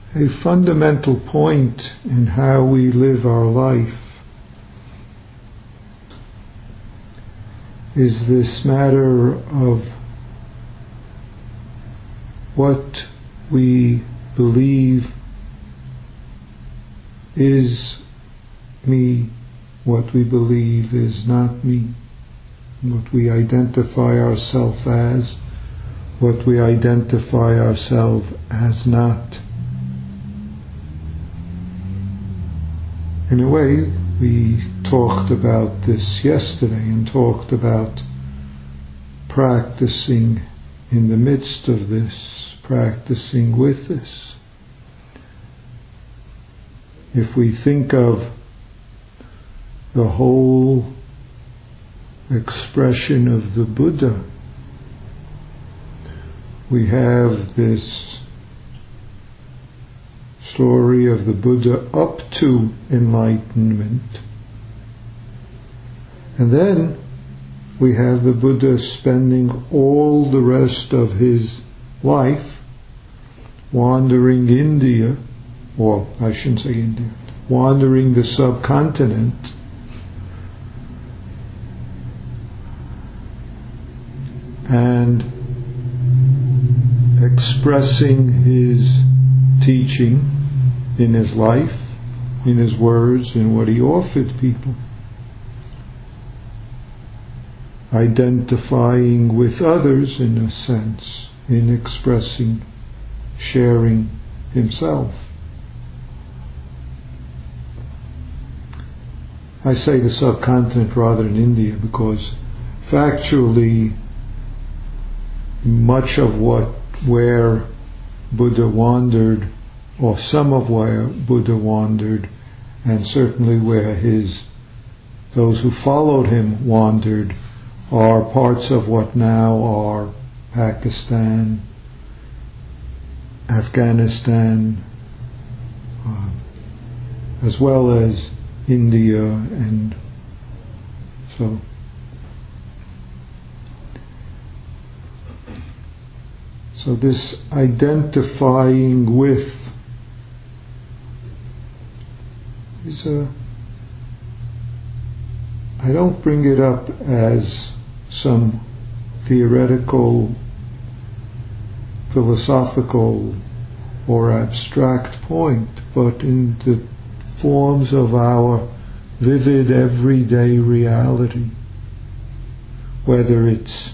a fundamental point in how we live our life is this matter of what we believe is me, what we believe is not me, what we identify ourselves as, what we identify ourselves as not. In a way, we talked about this yesterday and talked about practicing in the midst of this, practicing with this. If we think of the whole expression of the Buddha, we have this story of the Buddha up to enlightenment. And then we have the Buddha spending all the rest of his life wandering India, or I shouldn't say India, wandering the subcontinent, and expressing his teaching in his life, in his words, in what he offered people. Identifying with others, in a sense, in expressing, sharing himself. I say the subcontinent rather than India because factually much of where Buddha wandered, or some of where Buddha wandered, and certainly where those who followed him wandered, are parts of what now are Pakistan, Afghanistan, as well as India, and so this identifying with is I don't bring it up as some theoretical, philosophical or abstract point, but in the forms of our vivid everyday reality, whether it's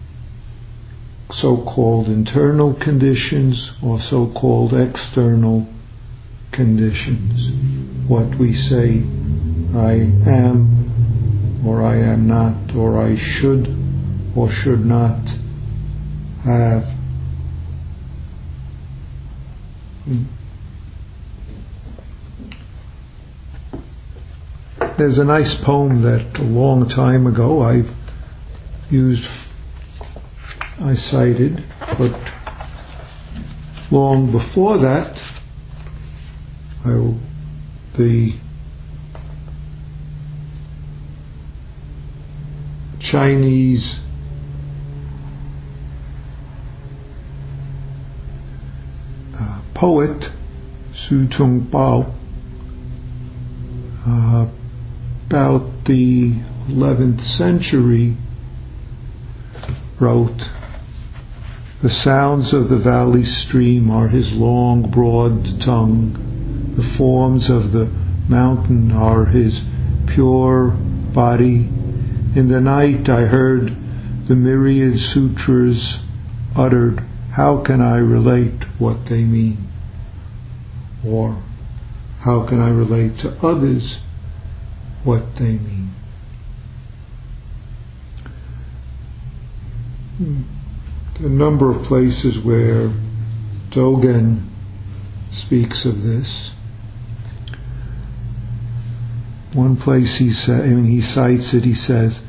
so-called internal conditions or so-called external conditions. What we say, I am, or I am not, or I should or should not have. There's a nice poem that a long time ago I cited, but long before that, the Chinese poet Su Tung Bao, about the 11th century, wrote, "The sounds of the valley stream are his long, broad tongue. The forms of the mountain are his pure body. In the night I heard the myriad sutras uttered. How can I relate what they mean? Or how can I relate to others what they mean?" A number of places where Dogen speaks of this. One place he cites it, he says,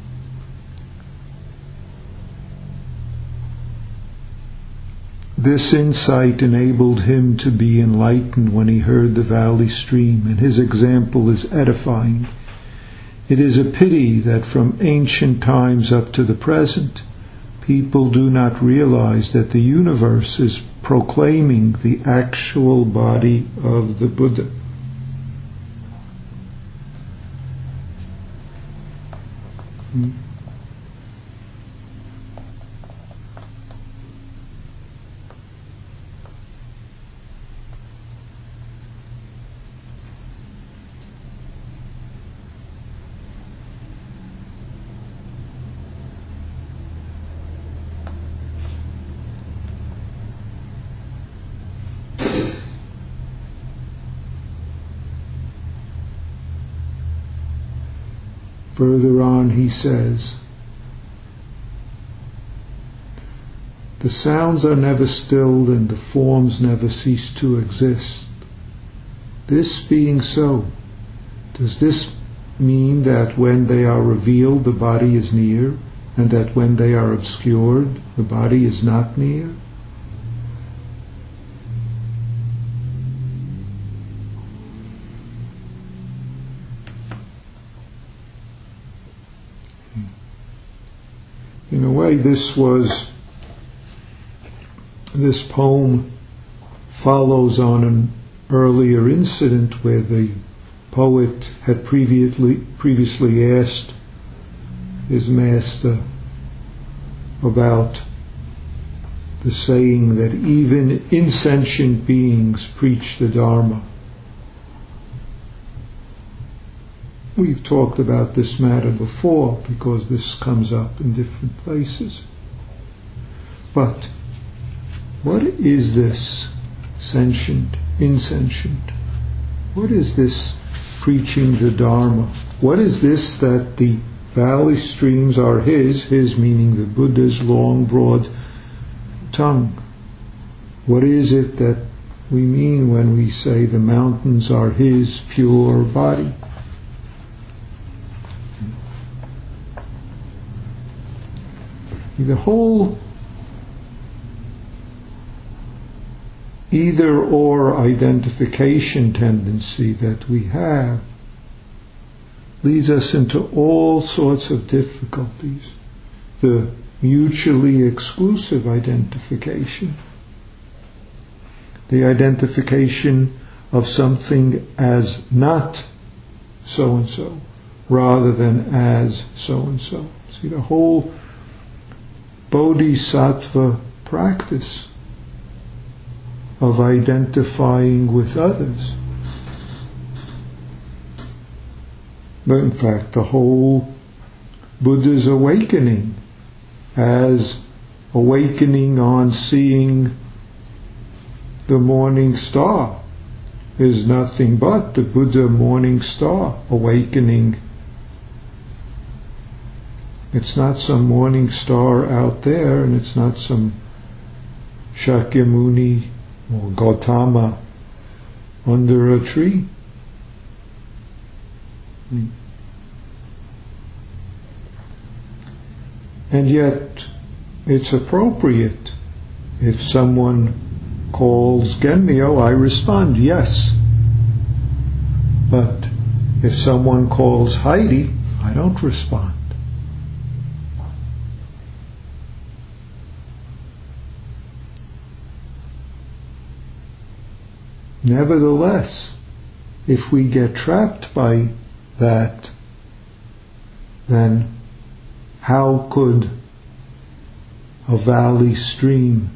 "This insight enabled him to be enlightened when he heard the valley stream, and his example is edifying. It is a pity that from ancient times up to the present, people do not realize that the universe is proclaiming the actual body of the Buddha. Further on he says, the sounds are never stilled and the forms never cease to exist. This being so, does this mean that when they are revealed the body is near, and that when they are obscured the body is not near? In a way, this poem follows on an earlier incident where the poet had previously asked his master about the saying that even insentient beings preach the Dharma. We've talked about this matter before because this comes up in different places. But what is this sentient, insentient? What is this preaching the Dharma? What is this that the valley streams are his meaning the Buddha's long, broad tongue? What is it that we mean when we say the mountains are his pure body? The whole either-or identification tendency that we have leads us into all sorts of difficulties. The mutually exclusive identification, the identification of something as not so-and-so rather than as so-and-so. See, the whole bodhisattva practice of identifying with others. But in fact, the whole Buddha's awakening as awakening on seeing the morning star is nothing but the Buddha morning star awakening. It's not some morning star out there, and it's not some Shakyamuni or Gautama under a tree. And yet, it's appropriate. If someone calls Genmyo, I respond, yes. But if someone calls Heidi, I don't respond. Nevertheless, if we get trapped by that, then how could a valley stream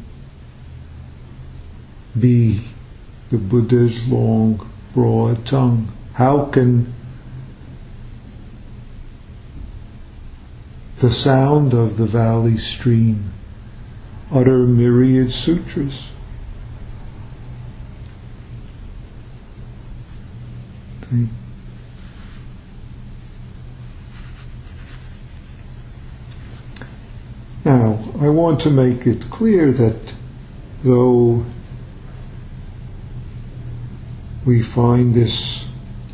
be the Buddha's long, broad tongue? How can the sound of the valley stream utter myriad sutras? Now, I want to make it clear that though we find this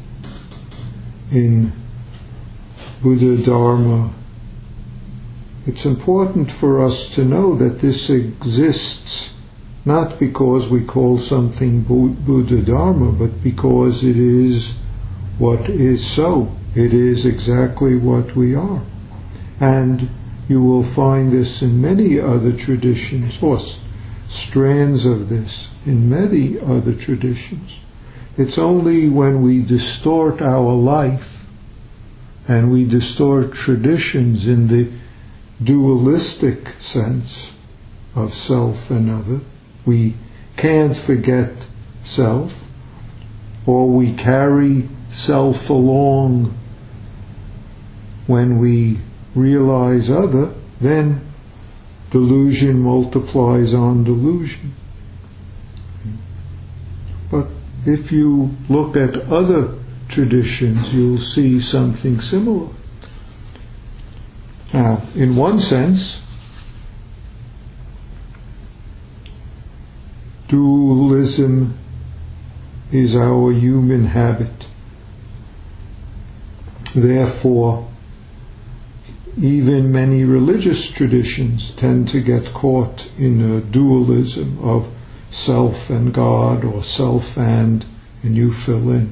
in Buddha Dharma, it's important for us to know that this exists not because we call something Buddha Dharma, but because it is what is so. It is exactly what we are. And You will find this in many other traditions, or strands of this in many other traditions. It's only when we distort our life and we distort traditions in the dualistic sense of self and other. We can't forget self, or we carry self along when we realize other, then delusion multiplies on delusion. But if you look at other traditions, you'll see something similar. Now, in one sense, dualism is our human habit. Therefore, even many religious traditions tend to get caught in a dualism of self and God, or self and you fill in.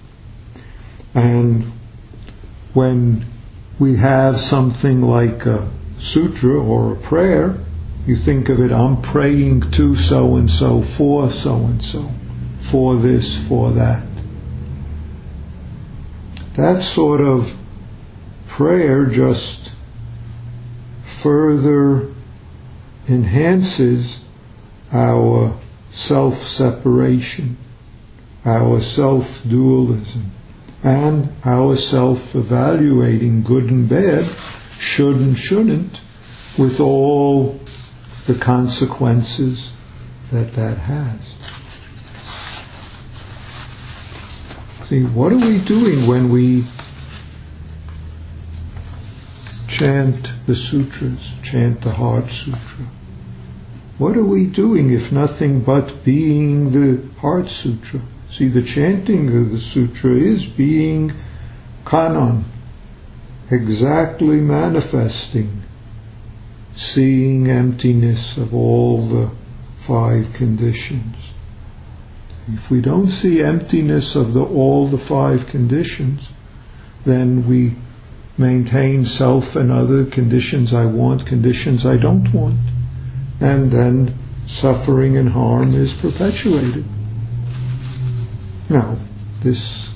And when we have something like a sutra or a prayer, you think of it, I'm praying to so-and-so, for so-and-so, for this, for that. That sort of prayer just further enhances our self-separation, our self-dualism, and our self-evaluating good and bad, should and shouldn't, with all the consequences that has. See, what are we doing when we chant the sutras, chant the Heart Sutra? What are we doing if nothing but being the Heart Sutra? See, the chanting of the sutra is being kanon, exactly manifesting, seeing emptiness of all the 5 conditions. If we don't see emptiness of all the 5 conditions, then we maintain self and other, conditions I want, conditions I don't want. And then suffering and harm is perpetuated. Now, this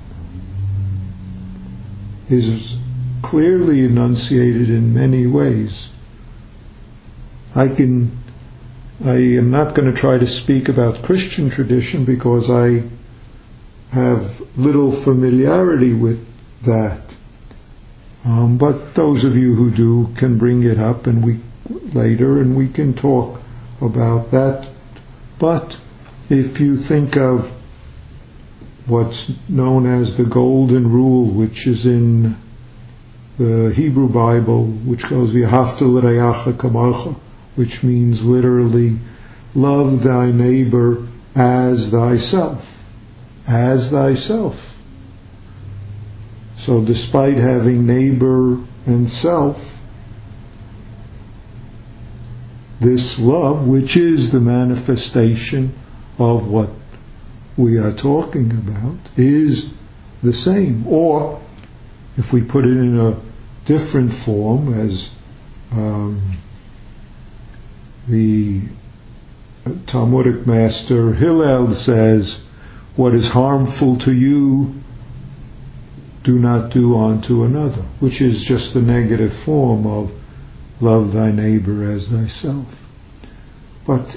is clearly enunciated in many ways. I am not going to try to speak about Christian tradition because I have little familiarity with that. But those of you who do can bring it up later and we can talk about that. But if you think of what's known as the Golden Rule, which is in the Hebrew Bible, which goes V'ahavta l'reacha kamocha, which means literally, love thy neighbor as thyself. As thyself. So despite having neighbor and self, this love, which is the manifestation of what we are talking about, is the same. Or, if we put it in a different form, as the Talmudic master Hillel says, what is harmful to you, do not do unto another, which is just the negative form of love thy neighbor as thyself. But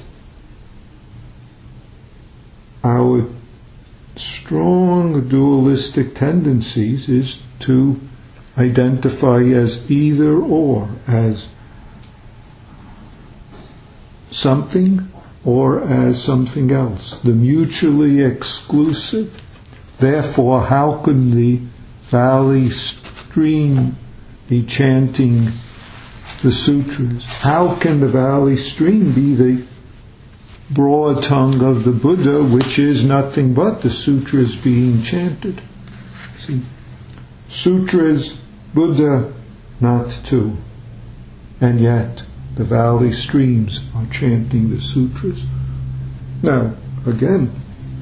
our strong dualistic tendencies is to identify as either or, as something or as something else, the mutually exclusive. Therefore, how can the valley stream be chanting the sutras? How can the valley stream be the broad tongue of the Buddha, which is nothing but the sutras being chanted? See, sutras, Buddha, not two. And yet, the valley streams are chanting the sutras. Now, again,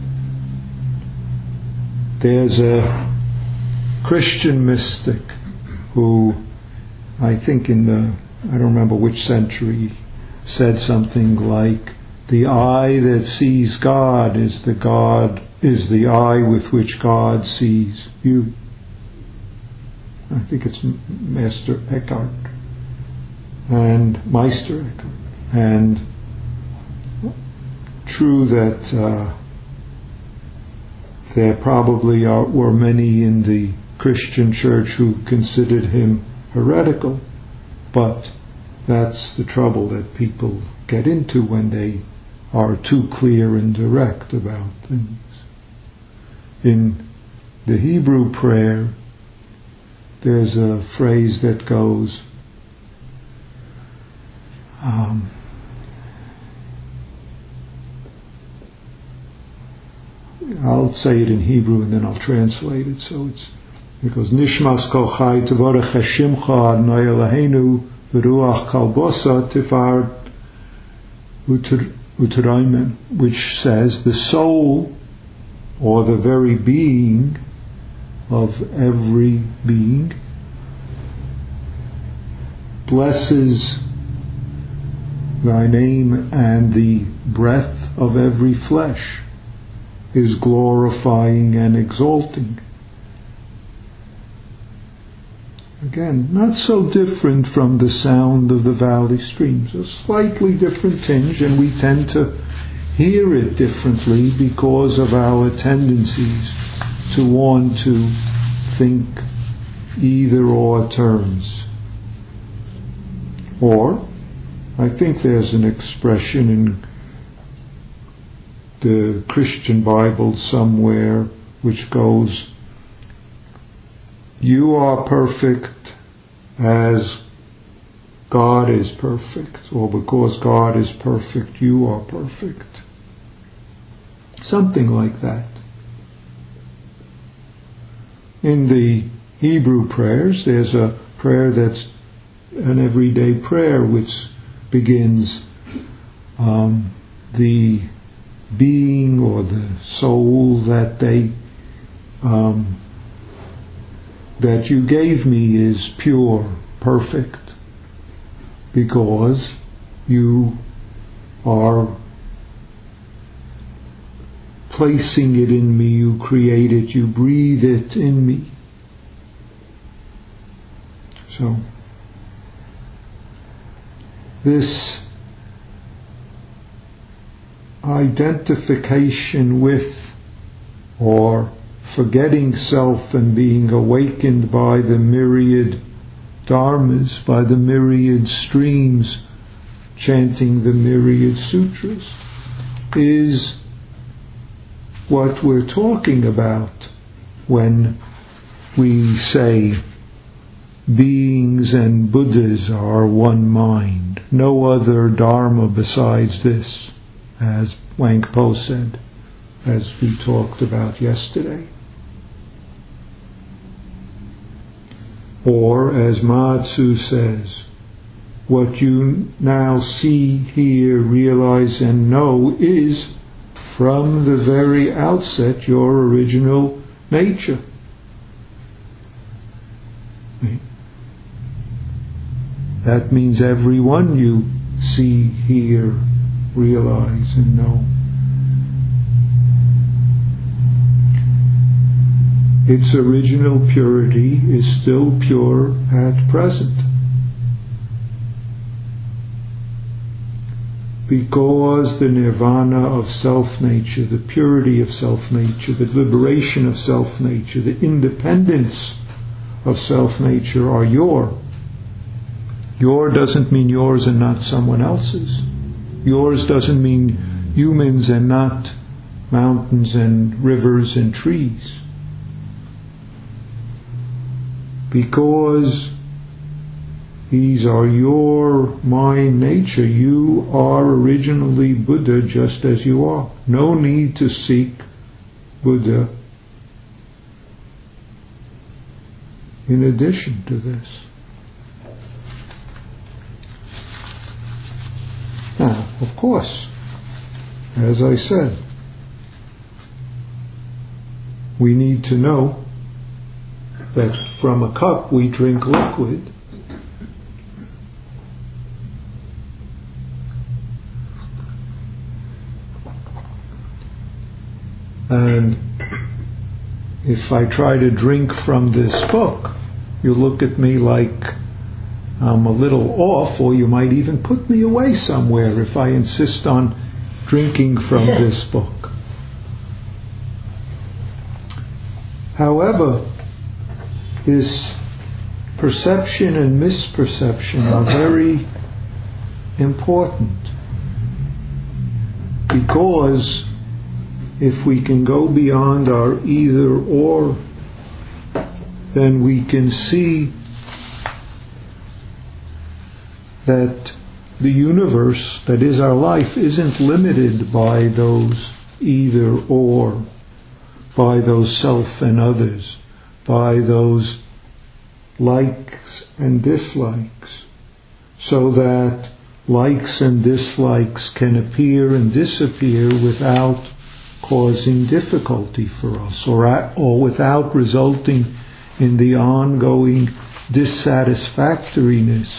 there's a Christian mystic who, I think in the I don't remember which century, said something like, the eye that sees God is the eye with which God sees you. I think it's Meister Eckhart. And true that there probably were many in the Christian church who considered him heretical, but that's the trouble that people get into when they are too clear and direct about things. In the Hebrew prayer, there's a phrase that goes, I'll say it in Hebrew and then I'll translate it. So it goes, Nishmas kol chai tevorech hashimcha Adonai Eloheinu v'ruach kalbosa tifar u'teraimen, which says the soul or the very being of every being blesses thy name, and the breath of every flesh is glorifying and exalting. Again, not so different from the sound of the valley streams, a slightly different tinge, and we tend to hear it differently because of our tendencies to want to think either or terms. Or, I think there's an expression in the Christian Bible somewhere which goes, you are perfect as God is perfect, or because God is perfect, you are perfect. Something like that. In the Hebrew prayers, there's a prayer that's an everyday prayer which begins, the being or the soul that you gave me is pure, perfect, because you are placing it in me, you create it, you breathe it in me. So, this identification with, or forgetting self and being awakened by the myriad dharmas, by the myriad streams chanting the myriad sutras, is what we're talking about when we say beings and Buddhas are one mind, no other dharma besides this, as Wang Po said, as we talked about yesterday. Or, as Ma Tzu says, what you now see, hear, realize, and know is, from the very outset, your original nature. That means everyone you see, hear, realize, and know. Its original purity is still pure at present. Because the nirvana of self-nature, the purity of self-nature, the liberation of self-nature, the independence of self-nature are your. Your doesn't mean yours and not someone else's. Yours doesn't mean humans and not mountains and rivers and trees. Because these are your mind nature, you are originally Buddha just as you are. No need to seek Buddha in addition to this. Now, of course, as I said, we need to know that from a cup we drink liquid, And if I try to drink from this book, you look at me like I'm a little off, or you might even put me away somewhere if I insist on drinking from this book. However, this perception and misperception are very important, because if we can go beyond our either or, then we can see that the universe, that is our life, isn't limited by those either or, by those self and others, by those likes and dislikes, so that likes and dislikes can appear and disappear without causing difficulty for us, or without resulting in the ongoing dissatisfactoriness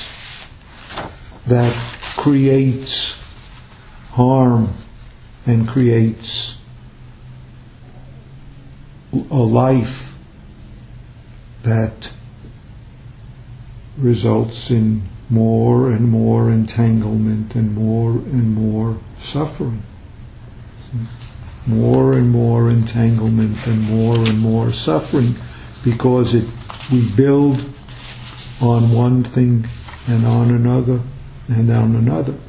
that creates harm and creates a life that results in more and more entanglement and more suffering. More and more entanglement and more suffering, because we build on one thing and on another and on another.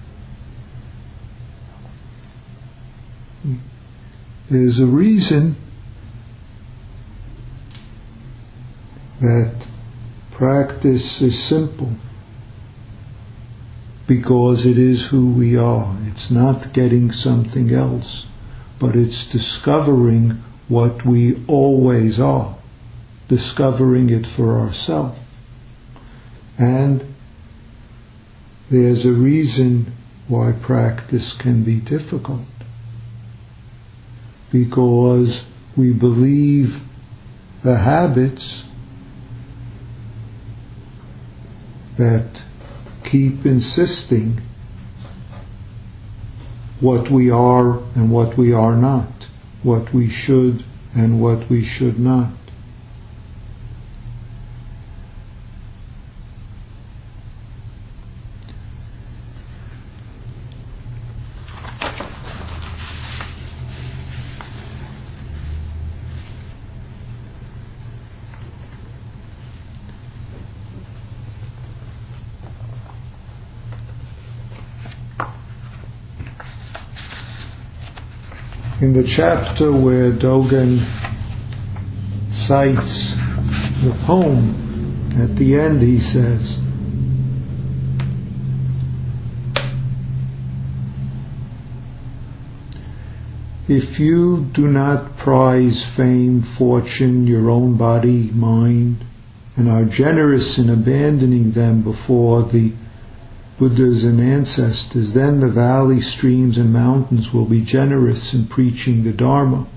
There's a reason that practice is simple, because it is who we are. It's not getting something else, but it's discovering what we always are, discovering it for ourselves. And there's a reason why practice can be difficult, because we believe the habits that keep insisting what we are and what we are not, what we should and what we should not. In the chapter where Dogen cites the poem, at the end he says, "If you do not prize fame, fortune, your own body, mind, and are generous in abandoning them before the Buddhas and ancestors, then the valleys, streams, and mountains will be generous in preaching the Dharma.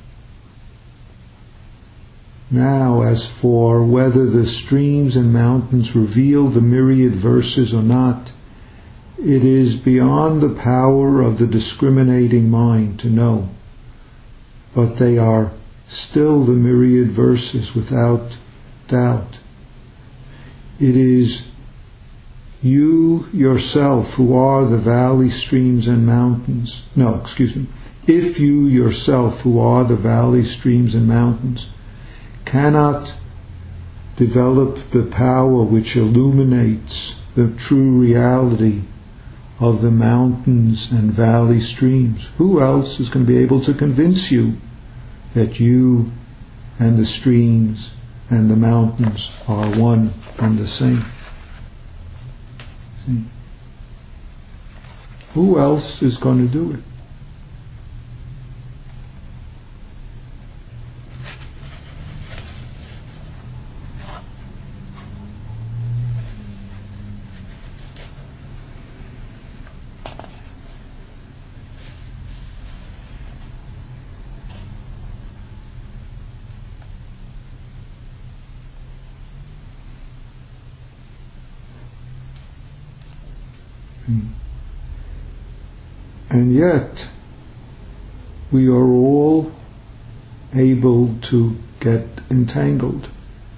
Now, as for whether the streams and mountains reveal the myriad verses or not, it is beyond the power of the discriminating mind to know, but they are still the myriad verses without doubt. It is you yourself who are the valley, streams, and mountains. If you yourself who are the valley, streams, and mountains cannot develop the power which illuminates the true reality of the mountains and valley streams, who else is going to be able to convince you that you and the streams and the mountains are one and the same? Who else is going to do it? And yet, we are all able to get entangled.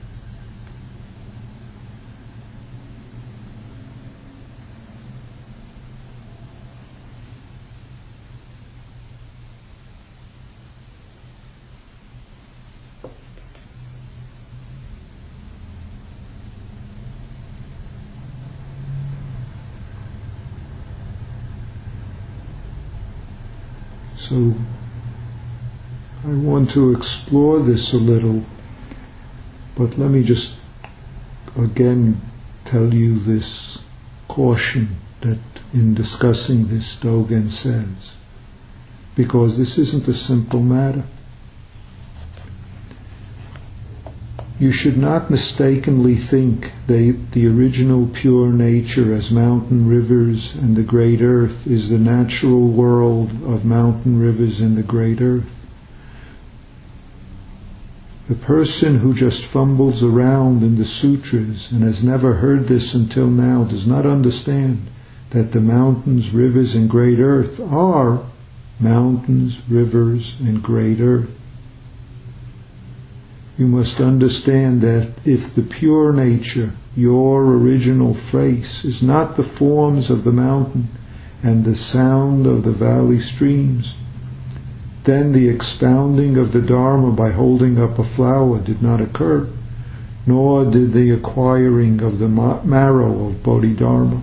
So I want to explore this a little, but let me just again tell you this caution that in discussing this Dogen says, because this isn't a simple matter. You should not mistakenly think the original pure nature as mountain rivers and the great earth is the natural world of mountain rivers and the great earth. The person who just fumbles around in the sutras and has never heard this until now does not understand that the mountains, rivers, and great earth are mountains, rivers, and great earth. You must understand that if the pure nature, your original face, is not the forms of the mountain and the sound of the valley streams, then the expounding of the Dharma by holding up a flower did not occur, nor did the acquiring of the marrow of Bodhidharma.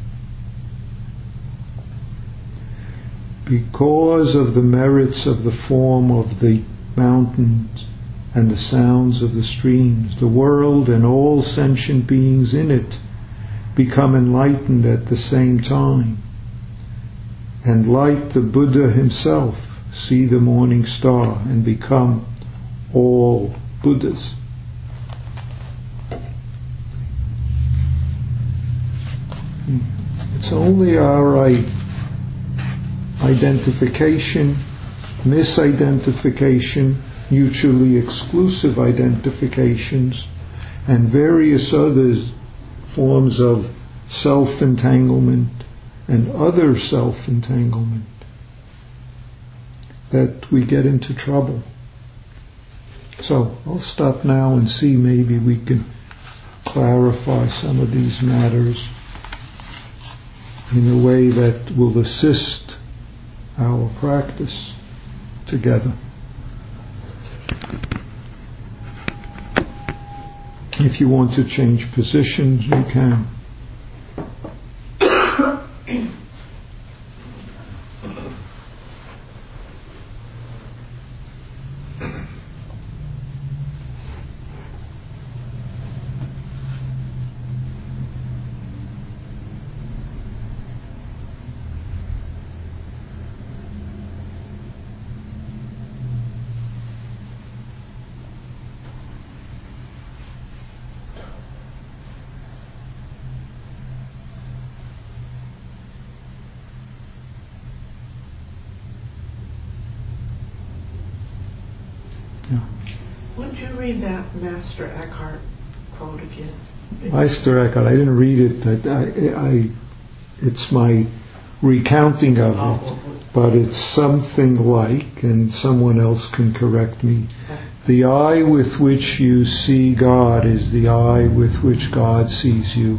Because of the merits of the form of the mountains and the sounds of the streams, the world and all sentient beings in it become enlightened at the same time, and like the Buddha himself, see the morning star and become all Buddhas. It's only our identification, misidentification, mutually exclusive identifications, and various other forms of self-entanglement and other self-entanglement that we get into trouble. So I'll stop now and see maybe we can clarify some of these matters in a way that will assist our practice together. If you want to change positions, you can. Would you read that Master Eckhart quote again? Meister Eckhart, I didn't read it. It's my recounting of it, but it's something like, and someone else can correct me, the eye with which you see God is the eye with which God sees you.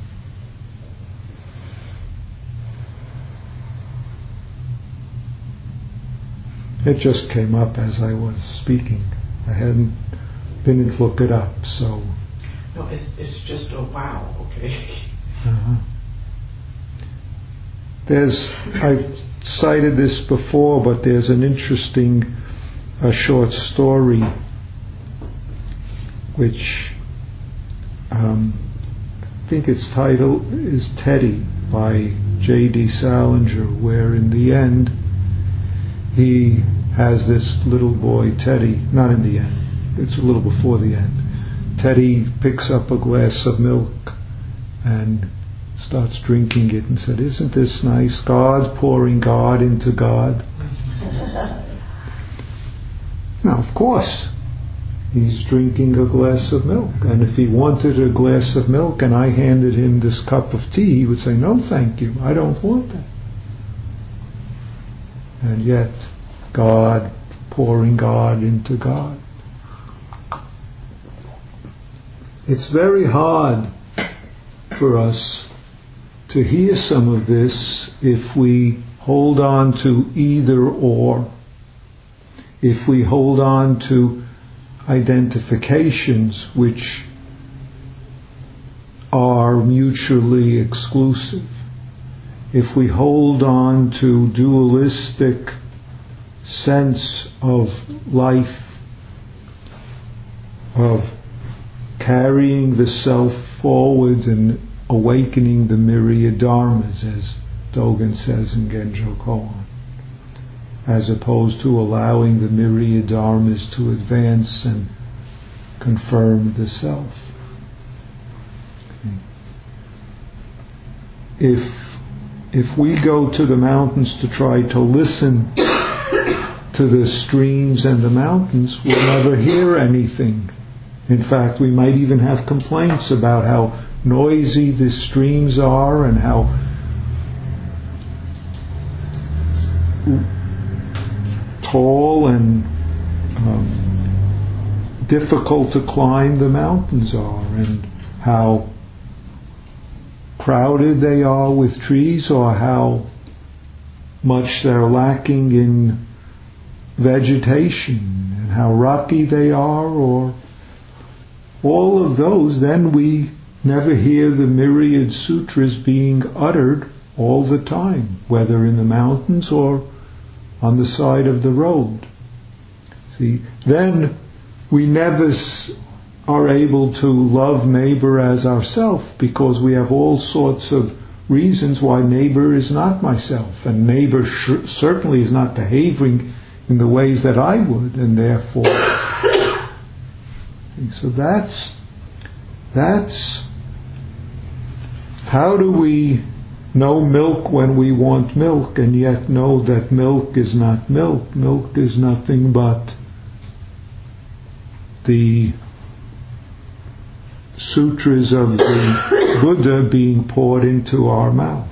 It just came up as I was speaking. I didn't look it up, so. No, it's just a wow, okay. I've cited this before, but there's an interesting short story which I think its title is Teddy by J.D. Salinger, where in the end he has this little boy, Teddy, not in the end, it's a little before the end. Teddy picks up a glass of milk and starts drinking it and said, "Isn't this nice? God pouring God into God." Now, of course, he's drinking a glass of milk, and if he wanted a glass of milk and I handed him this cup of tea, he would say, "No, thank you, I don't want that." And yet, God pouring God into God. It's very hard for us to hear some of this if we hold on to either or, if we hold on to identifications which are mutually exclusive, if we hold on to dualistic sense of life, of carrying the self forward and awakening the myriad dharmas, as Dogen says in Genjo Koan, as opposed to allowing the myriad dharmas to advance and confirm the self. If we go to the mountains to try to listen to the streams and the mountains, we'll never hear anything. In fact, we might even have complaints about how noisy the streams are and how tall and difficult to climb the mountains are, and how crowded they are with trees, or how much they're lacking in vegetation, and how rocky they are, or all of those. Then we never hear the myriad sutras being uttered all the time, whether in the mountains or on the side of the road. See, then we never are able to love neighbor as ourself, because we have all sorts of reasons why neighbor is not myself, and neighbor certainly is not behaving in the ways that I would, and therefore. So that's how do we know milk when we want milk, and yet know that milk is not milk? Milk is nothing but the sutras of the Buddha being poured into our mouth.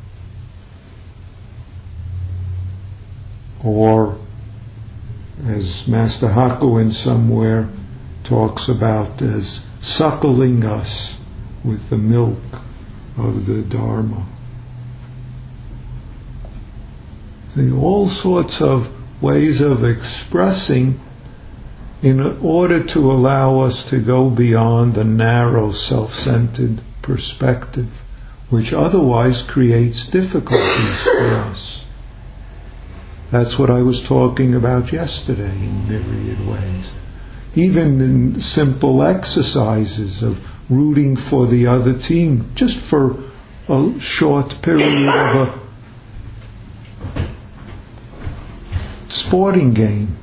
Or, as Master Hakuin somewhere talks about, as suckling us with the milk of the Dharma. See, all sorts of ways of expressing in order to allow us to go beyond the narrow self-centered perspective, which otherwise creates difficulties for us. That's what I was talking about yesterday in myriad ways. Even in simple exercises of rooting for the other team, just for a short period of a sporting game.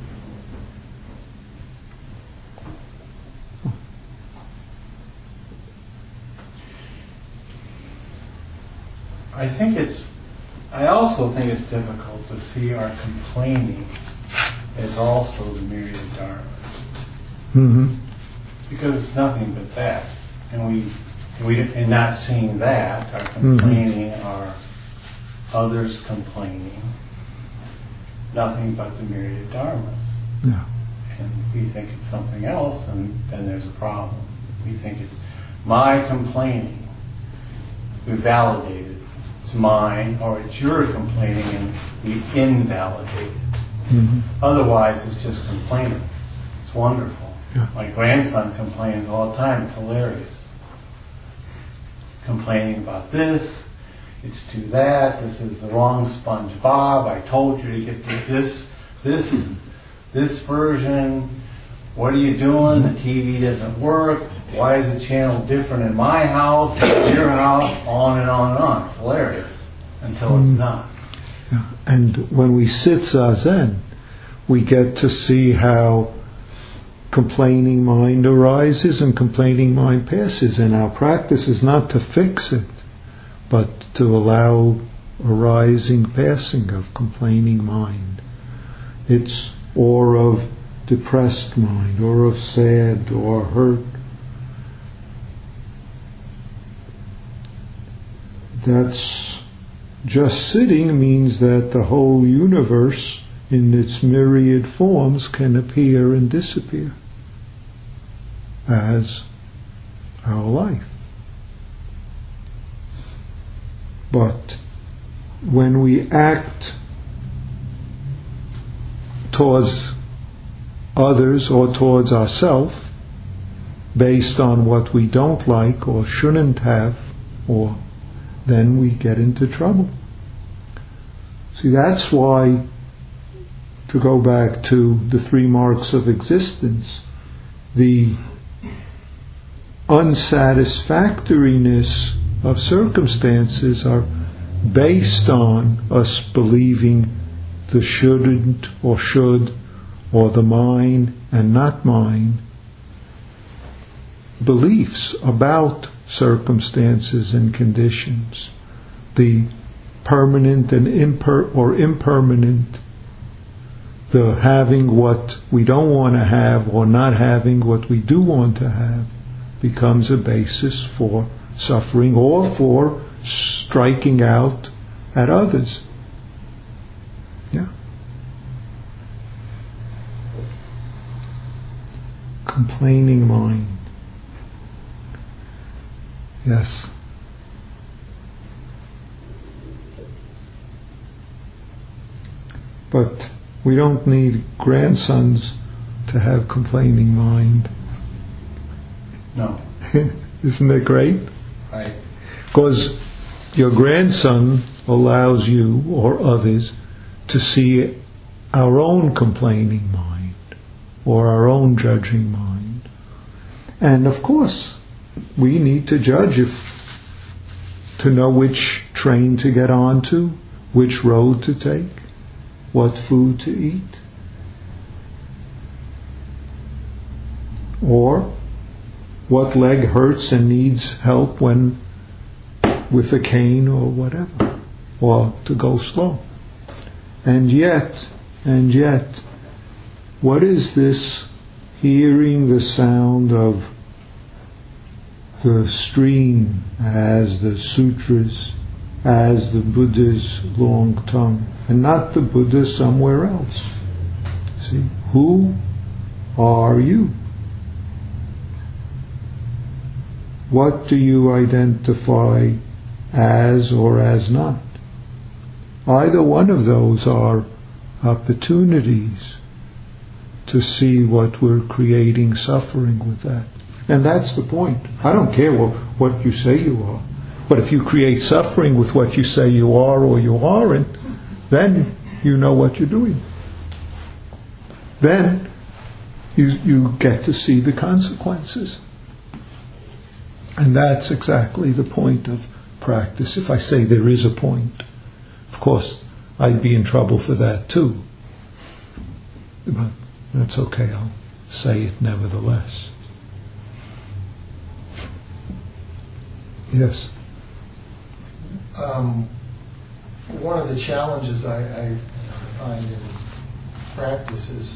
I also think it's difficult to see our complaining as also the myriad dharmas. Mm-hmm. Because it's nothing but that. And and not seeing that, our complaining are others complaining, nothing but the myriad dharmas. Yeah. And we think it's something else, and then there's a problem. We think it's my complaining. We validate it. It's mine, or it's your complaining, and we invalidate it. Mm-hmm. Otherwise, it's just complaining. It's wonderful. Yeah. My grandson complains all the time. It's hilarious. Complaining about this, it's too that, this is the wrong SpongeBob, I told you to get this version, what are you doing, the TV doesn't work, why is the channel different in my house, in your house, on and on and on. It's hilarious until it's not. Yeah. And when we sit Zazen, we get to see how complaining mind arises and complaining mind passes, and our practice is not to fix it, but to allow arising, passing of complaining mind. It's or of depressed mind, or of sad or hurt. That's just sitting means that the whole universe in its myriad forms can appear and disappear as our life. But when we act towards others or towards ourselves based on what we don't like or shouldn't have, or then we get into trouble. See, that's why, to go back to the 3 marks of existence, the unsatisfactoriness of circumstances are based on us believing the shouldn't or should, or the mine and not mine beliefs about circumstances and conditions, the permanent and impermanent, the having what we don't want to have or not having what we do want to have, becomes a basis for suffering or for striking out at others. Yeah. Complaining mind. Yes. But we don't need grandsons to have complaining mind. No. Isn't it great? Right. Because your grandson allows you or others to see our own complaining mind or our own judging mind. And of course, we need to judge to know which train to get onto, which road to take, what food to eat, or what leg hurts and needs help when with a cane or whatever, or to go slow. And yet, what is this hearing the sound of the stream as the sutras, as the Buddha's long tongue, and not the Buddha somewhere else? See, who are you? What do you identify as or as not? Either one of those are opportunities to see what we're creating suffering with that. And that's the point. I don't care what you say you are. But if you create suffering with what you say you are or you aren't, then you know what you're doing. Then you get to see the consequences. And that's exactly the point of practice. If I say there is a point, of course, I'd be in trouble for that too. But that's okay, I'll say it nevertheless. Yes? One of the challenges I find in practice is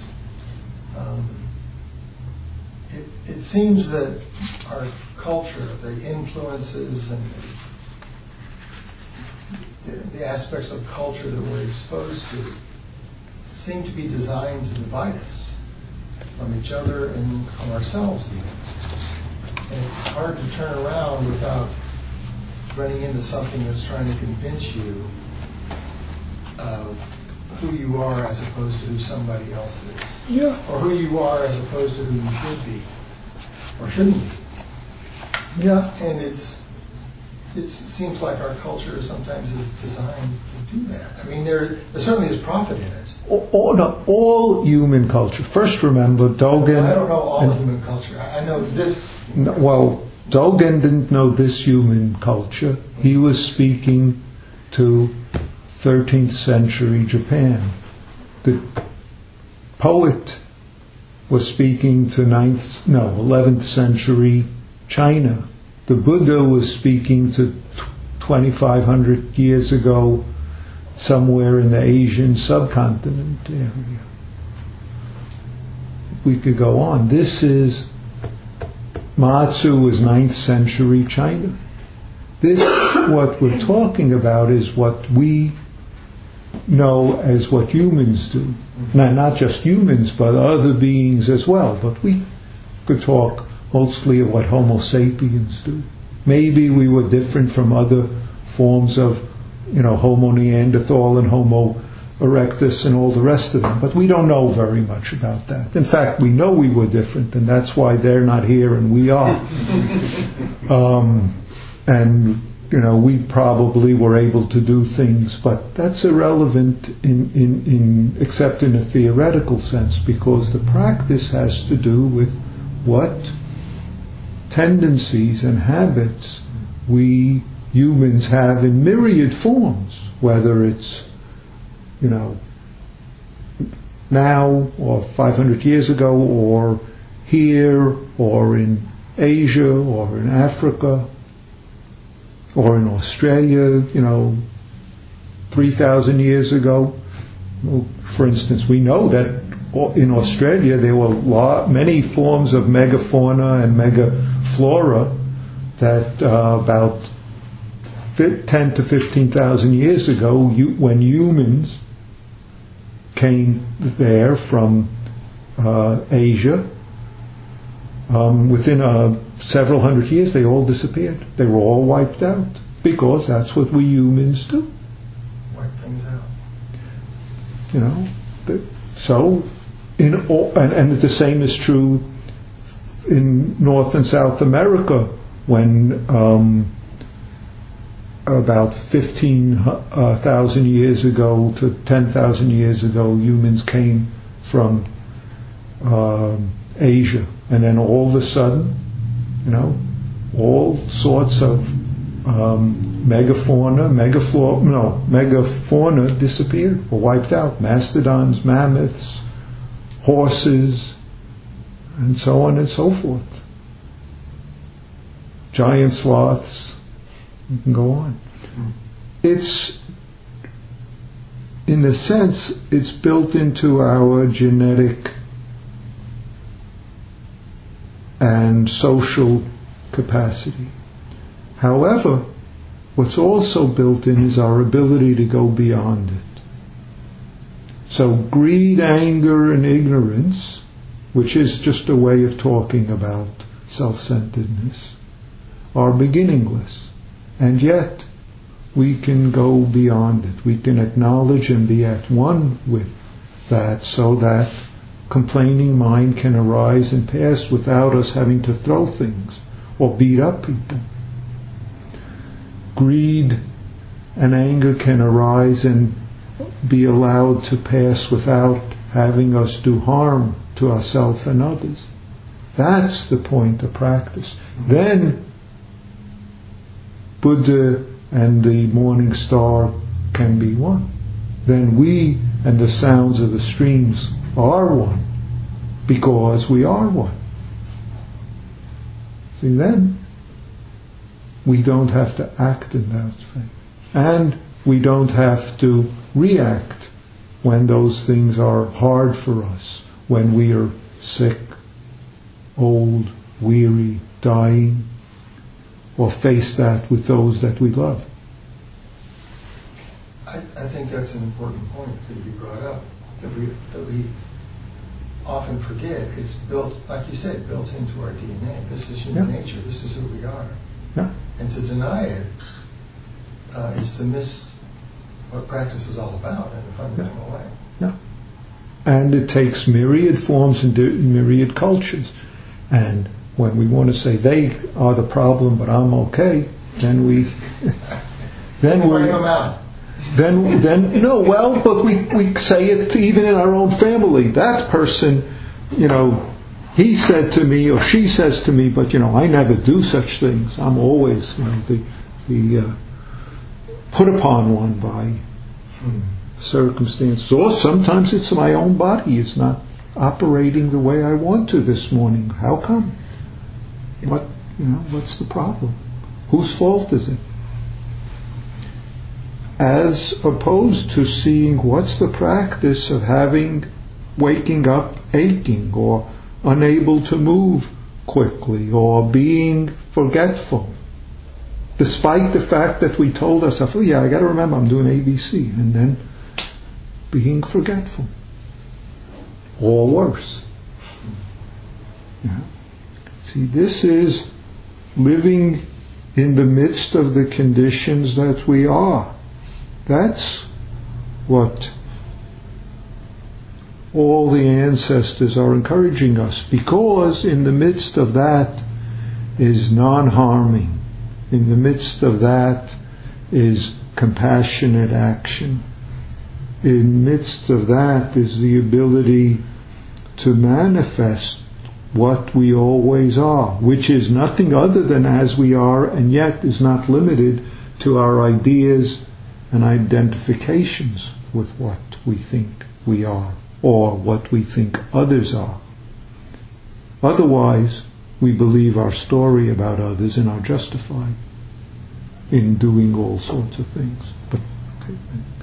it seems that our culture, the influences and the aspects of culture that we're exposed to seem to be designed to divide us from each other and from ourselves even. And it's hard to turn around without running into something that's trying to convince you of who you are as opposed to who somebody else is. Yeah. Or who you are as opposed to who you should be or shouldn't be. Yeah. And it seems like our culture sometimes is designed to do that. I mean, there certainly is profit in it. All human culture. First, remember Dogen. I don't know all human culture. I know this. Well, Dogen didn't know this human culture. He was speaking to 13th century Japan. The poet was speaking to 11th century China. The Buddha was speaking to 2,500 years ago somewhere in the Asian subcontinent area. We could go on. This is Matsu was 9th century China. This, what we're talking about, is what we know as what humans do. Not just humans, but other beings as well. But we could talk mostly of what Homo sapiens do. Maybe we were different from other forms of, Homo neanderthal and Homo erectus and all the rest of them. But we don't know very much about that. In fact, we know we were different, and that's why they're not here and we are. We probably were able to do things, but that's irrelevant except in a theoretical sense, because the practice has to do with what tendencies and habits we humans have in myriad forms, whether it's now or 500 years ago or here or in Asia or in Africa or in Australia, 3,000 years ago. For instance, we know that in Australia there were many forms of megafauna and megaflora that about 10 to 15,000 years ago, when humans came there from Asia, within several hundred years they all disappeared. They were all wiped out, because that's what we humans do. Wipe things out. So, and the same is true in North and South America, when about 15,000 years ago to 10,000 years ago, humans came from Asia, and then all of a sudden, all sorts of megafauna disappeared or wiped out. Mastodons, mammoths, horses, and so on and so forth. Giant sloths. You can go on. It's, in a sense, it's built into our genetic and social capacity. However, what's also built in is our ability to go beyond it. So greed, anger, and ignorance, which is just a way of talking about self-centeredness, are beginningless. And yet, we can go beyond it. We can acknowledge and be at one with that, so that complaining mind can arise and pass without us having to throw things or beat up people. Greed and anger can arise and be allowed to pass without having us do harm to ourselves and others. That's the point of practice. Then Buddha and the morning star can be one. Then we and the sounds of the streams are one, because we are one. See, then we don't have to act in that way. And we don't have to react when those things are hard for us, when we are sick, old, weary, dying, or face that with those that we love. I think that's an important point that you brought up, that we often forget. It's built, like you said, built into our DNA. This is human nature. This is who we are. Yeah. And to deny it is to miss what practice is all about in a fundamental way. Yeah. And it takes myriad forms and myriad cultures. And when we want to say they are the problem, but I'm okay, then we bring them out. But we say it even in our own family. That person, he said to me or she says to me, but I never do such things. I'm always, the put upon one by circumstances. Or sometimes it's my own body is not operating the way I want to this morning. How come? What's the problem? Whose fault is it? As opposed to seeing what's the practice of waking up aching or unable to move quickly or being forgetful, despite the fact that we told ourselves, I got to remember I'm doing ABC, and then being forgetful. Or worse. Yeah. See, this is living in the midst of the conditions that we are. That's what all the ancestors are encouraging us, because in the midst of that is non-harming. In the midst of that is compassionate action. In the midst of that is the ability to manifest what we always are, which is nothing other than as we are, and yet is not limited to our ideas and identifications with what we think we are or what we think others are. Otherwise, we believe our story about others and are justified in doing all sorts of things. But okay.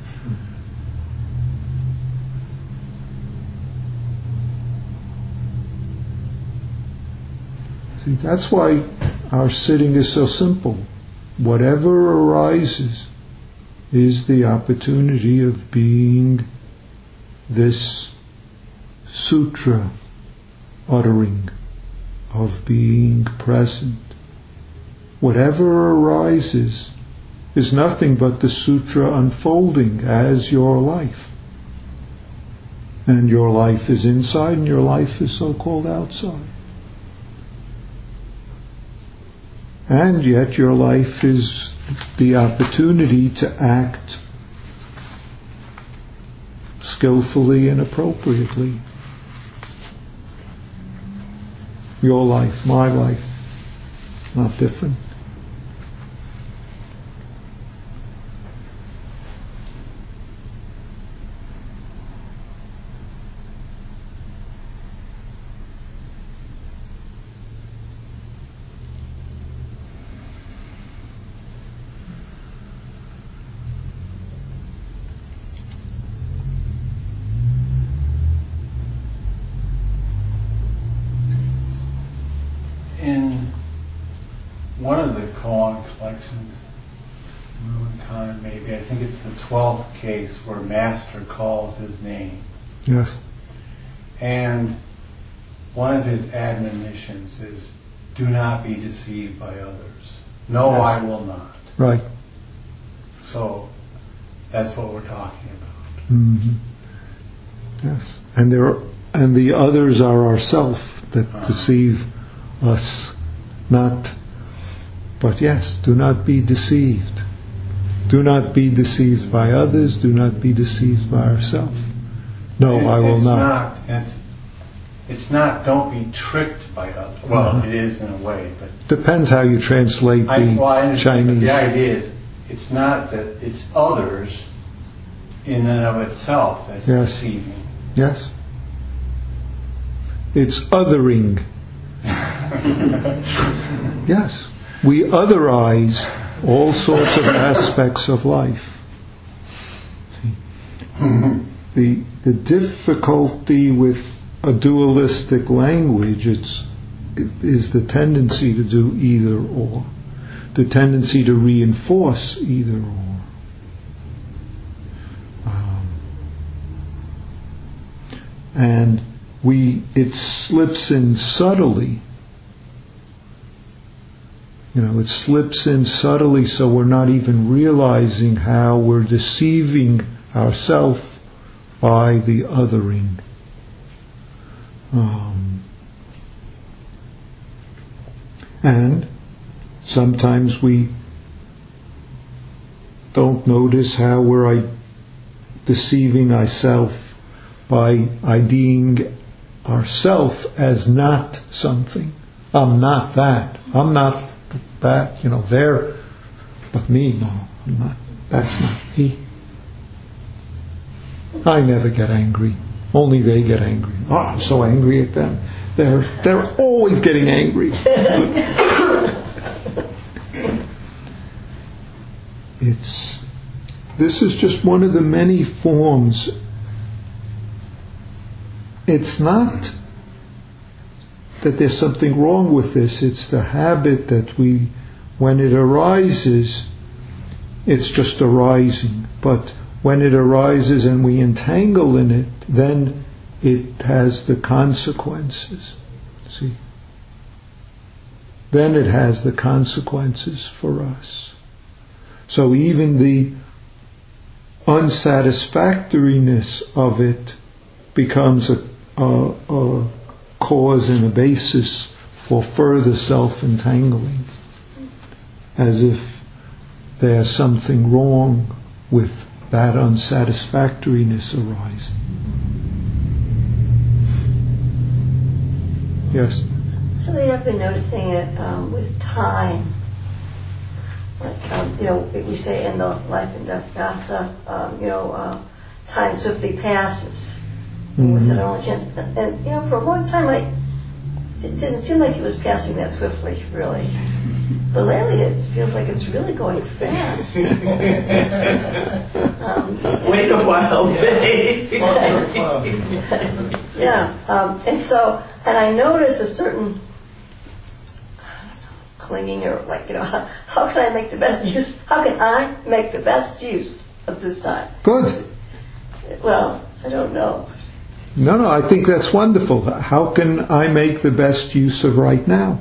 See, that's why our sitting is so simple. Whatever arises is the opportunity of being this sutra uttering, of being present. Whatever arises is nothing but the sutra unfolding as your life. And your life is inside and your life is so-called outside. And yet your life is the opportunity to act skillfully and appropriately. Your life, my life, not different. In one of the koan collections, Ruinkan maybe, I think it's the 12th case where Master calls his name. Yes. And one of his admonitions is, do not be deceived by others. No, yes. I will not. Right. So that's what we're talking about. Mm-hmm. Yes. And the others are ourself that deceive us, but yes, do not be deceived. Do not be deceived by others. Do not be deceived by ourselves. No, I will not. It's not. Don't be tricked by others. Well, it is in a way, but depends how you translate the Chinese. The idea is, it's not that it's others in and of itself that's deceiving. Yes. It's othering. Yes, we otherize all sorts of aspects of life. The difficulty with a dualistic language is the tendency to do either or, the tendency to reinforce either or. And it slips in subtly. It slips in subtly, so we're not even realizing how we're deceiving ourselves by the othering. And sometimes we don't notice how we're deceiving ourselves by IDing ourself as not something. I'm not that. I'm not that. They're, but me, no, I'm not. That's not me. I never get angry. Only they get angry. Oh, I'm so angry at them. They're always getting angry. This is just one of the many forms. It's not that there's something wrong with this. It's the habit that when it arises, it's just arising. But when it arises and we entangle in it, then it has the consequences. See? Then it has the consequences for us. So even the unsatisfactoriness of it becomes a cause and a basis for further self-entangling, as if there's something wrong with that unsatisfactoriness arising. Yes? Actually, I've been noticing it with time. Like, we say in the life and death gatha, time swiftly passes. With it only chance. And, for a long time, it didn't seem like it was passing that swiftly, really. But lately, it feels like it's really going fast. Wait a while, babe. Yeah. And I notice a certain clinging, or how can I make the best use? How can I make the best use of this time? Good. Well, I don't know. No, I think that's wonderful. How can I make the best use of right now?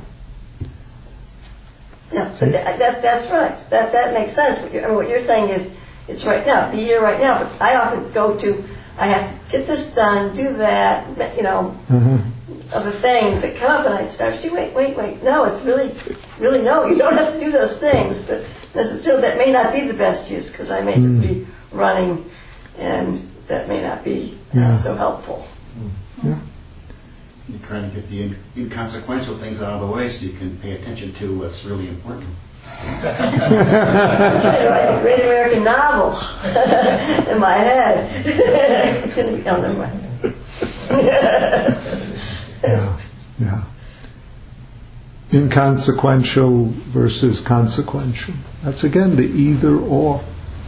Yeah, so that's right. That makes sense. What you're saying is, it's right now, be here right now. But I often I have to get this done, do that, other things that come up, and I start to see, wait. No, it's really, no, you don't have to do those things. But still, that may not be the best use, because I may just be running, and that may not be so helpful. Yeah. You're trying to get the inconsequential things out of the way so you can pay attention to what's really important. I'm trying to write a great American novel in my head. It's going to be, never mind. Yeah. Inconsequential versus consequential. That's again the either or.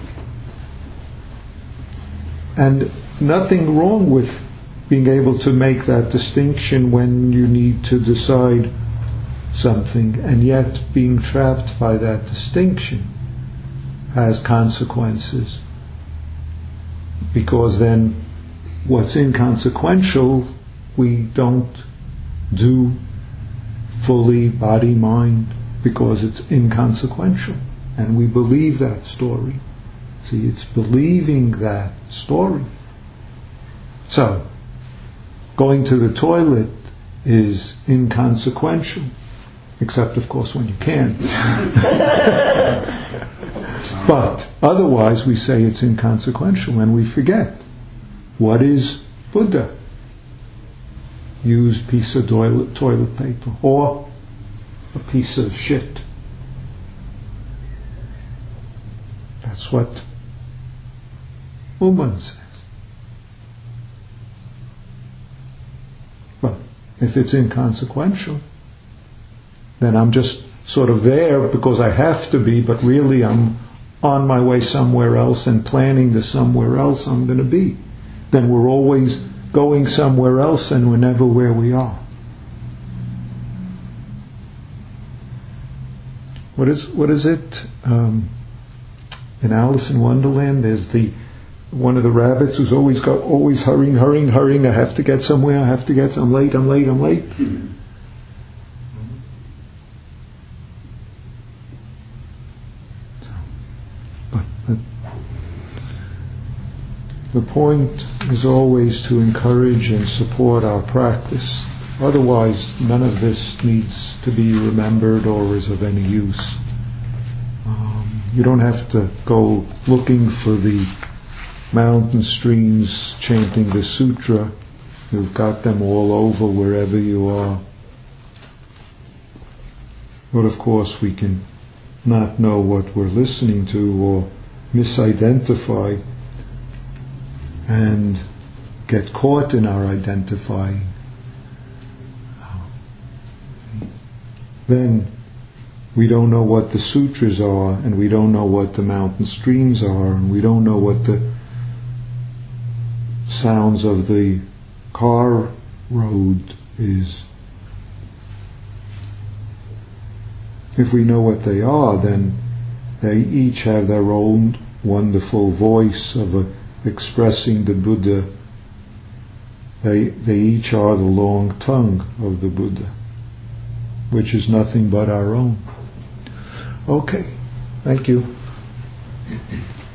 And nothing wrong with being able to make that distinction when you need to decide something, and yet being trapped by that distinction has consequences, because then what's inconsequential we don't do fully, body, mind, because it's inconsequential, and we believe that story. See, it's believing that story. So, going to the toilet is inconsequential, except of course when you can. But otherwise we say it's inconsequential, and we forget. What is Buddha? Use piece of toilet paper, or a piece of shit. That's what Uman says. But if it's inconsequential, then I'm just sort of there because I have to be, but really I'm on my way somewhere else and planning to somewhere else I'm going to be. Then we're always going somewhere else and we're never where we are. What is it? In Alice in Wonderland, there's one of the rabbits who's always hurrying. I have to get somewhere. I'm late. But the point is always to encourage and support our practice. Otherwise, none of this needs to be remembered or is of any use. You don't have to go looking for the mountain streams chanting the sutra. You've got them all over wherever you are. But of course we can not know what we're listening to or misidentify and get caught in our identifying. Then we don't know what the sutras are, and we don't know what the mountain streams are, and we don't know what the sounds of the car road is. If we know what they are, then they each have their own wonderful voice of expressing the Buddha, they each are the long tongue of the Buddha, which is nothing but our own. Okay, thank you.